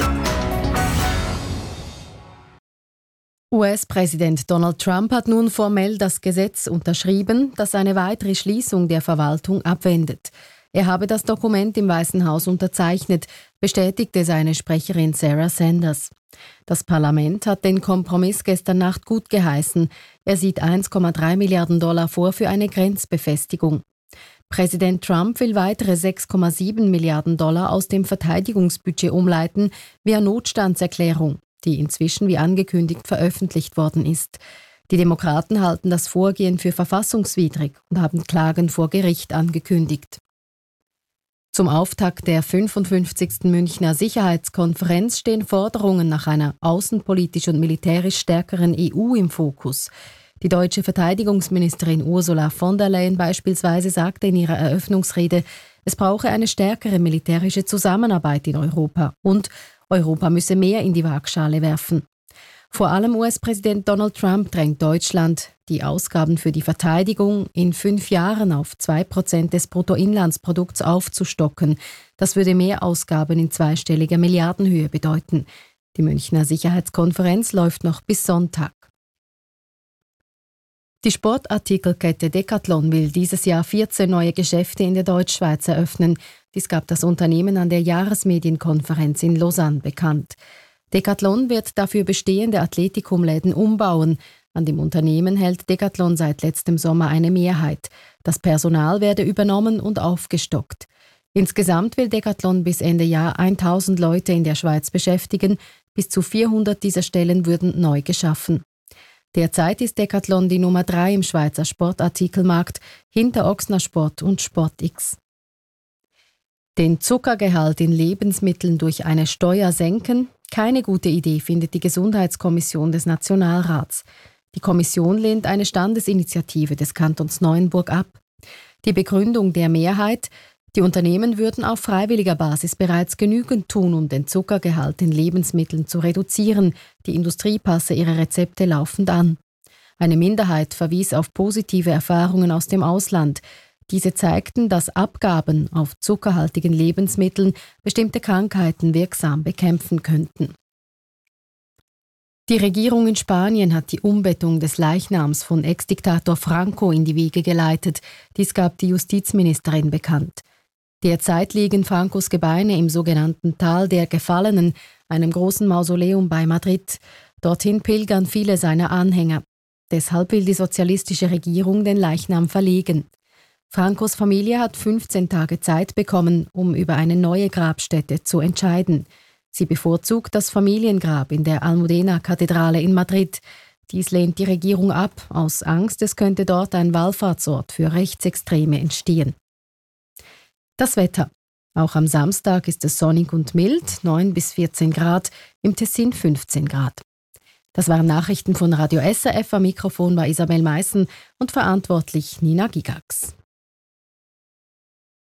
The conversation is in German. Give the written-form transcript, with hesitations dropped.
US-Präsident Donald Trump hat nun formell das Gesetz unterschrieben, das eine weitere Schließung der Verwaltung abwendet. Er habe das Dokument im Weißen Haus unterzeichnet, bestätigte seine Sprecherin Sarah Sanders. Das Parlament hat den Kompromiss gestern Nacht gut geheißen. Er sieht 1,3 Milliarden Dollar vor für eine Grenzbefestigung. Präsident Trump will weitere 6,7 Milliarden Dollar aus dem Verteidigungsbudget umleiten via Notstandserklärung, die inzwischen wie angekündigt veröffentlicht worden ist. Die Demokraten halten das Vorgehen für verfassungswidrig und haben Klagen vor Gericht angekündigt. Zum Auftakt der 55. Münchner Sicherheitskonferenz stehen Forderungen nach einer außenpolitisch und militärisch stärkeren EU im Fokus. Die deutsche Verteidigungsministerin Ursula von der Leyen beispielsweise sagte in ihrer Eröffnungsrede, es brauche eine stärkere militärische Zusammenarbeit in Europa und Europa müsse mehr in die Waagschale werfen. Vor allem US-Präsident Donald Trump drängt Deutschland, die Ausgaben für die Verteidigung in 5 Jahren auf 2% des Bruttoinlandsprodukts aufzustocken. Das würde Mehrausgaben in zweistelliger Milliardenhöhe bedeuten. Die Münchner Sicherheitskonferenz läuft noch bis Sonntag. Die Sportartikelkette Decathlon will dieses Jahr 14 neue Geschäfte in der Deutschschweiz eröffnen. Dies gab das Unternehmen an der Jahresmedienkonferenz in Lausanne bekannt. Decathlon wird dafür bestehende Athletikumläden umbauen. An dem Unternehmen hält Decathlon seit letztem Sommer eine Mehrheit. Das Personal werde übernommen und aufgestockt. Insgesamt will Decathlon bis Ende Jahr 1000 Leute in der Schweiz beschäftigen. Bis zu 400 dieser Stellen würden neu geschaffen. Derzeit ist Decathlon die Nummer 3 im Schweizer Sportartikelmarkt, hinter Ochsner Sport und SportX. Den Zuckergehalt in Lebensmitteln durch eine Steuer senken? Keine gute Idee, findet die Gesundheitskommission des Nationalrats. Die Kommission lehnt eine Standesinitiative des Kantons Neuenburg ab. Die Begründung der Mehrheit: Die Unternehmen würden auf freiwilliger Basis bereits genügend tun, um den Zuckergehalt in Lebensmitteln zu reduzieren. Die Industrie passe ihre Rezepte laufend an. Eine Minderheit verwies auf positive Erfahrungen aus dem Ausland. Diese zeigten, dass Abgaben auf zuckerhaltigen Lebensmitteln bestimmte Krankheiten wirksam bekämpfen könnten. Die Regierung in Spanien hat die Umbettung des Leichnams von Ex-Diktator Franco in die Wege geleitet. Dies gab die Justizministerin bekannt. Derzeit liegen Francos Gebeine im sogenannten Tal der Gefallenen, einem großen Mausoleum bei Madrid. Dorthin pilgern viele seiner Anhänger. Deshalb will die sozialistische Regierung den Leichnam verlegen. Francos Familie hat 15 Tage Zeit bekommen, um über eine neue Grabstätte zu entscheiden. Sie bevorzugt das Familiengrab in der Almudena-Kathedrale in Madrid. Dies lehnt die Regierung ab, aus Angst, es könnte dort ein Wallfahrtsort für Rechtsextreme entstehen. Das Wetter. Auch am Samstag ist es sonnig und mild, 9 bis 14 Grad, im Tessin 15 Grad. Das waren Nachrichten von Radio SRF. Am Mikrofon war Isabel Meissen und verantwortlich Nina Gigax.